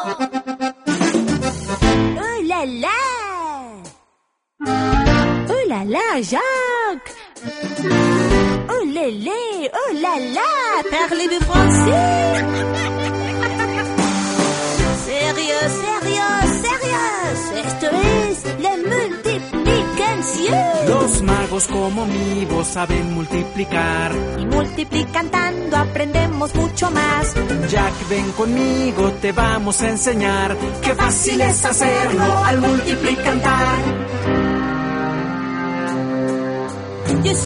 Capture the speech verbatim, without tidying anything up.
Oh là là! Oh là là, Jacques! Oh lélé! Oh là là! Parlez-vous français? Sérieux, sérieux, sérieux. Esto es la multiplicación. Los magos como mi voz saben multiplicar. Y multiplicando aprendemos mucho más. Jack, ven conmigo, te vamos a enseñar. Qué fácil es hacerlo al multiplicar.